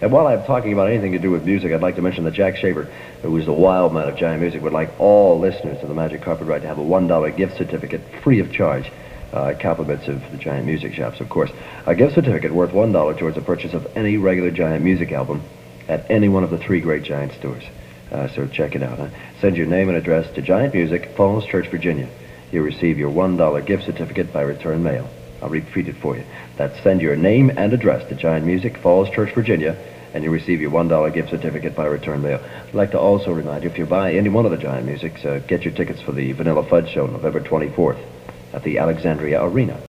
And while I'm talking about anything to do with music, I'd like to mention that Jack Shaver, who is the wild man of Giant Music, would like all listeners to the Magic Carpet Ride to have a $1 gift certificate free of charge. Compliments of the Giant Music shops, of course. A gift certificate worth $1 towards the purchase of any regular Giant Music album at any one of the 3 great Giant stores. So check it out. Send your name and address to Giant Music, Falls Church, Virginia. You'll receive your $1 gift certificate by return mail. I'll repeat it for you. That's send your name and address to Giant Music, Falls Church, Virginia, and you'll receive your $1 gift certificate by return mail. I'd like to also remind you, if you buy any one of the Giant Musics, get your tickets for the Vanilla Fudge Show November 24th at the Alexandria Arena.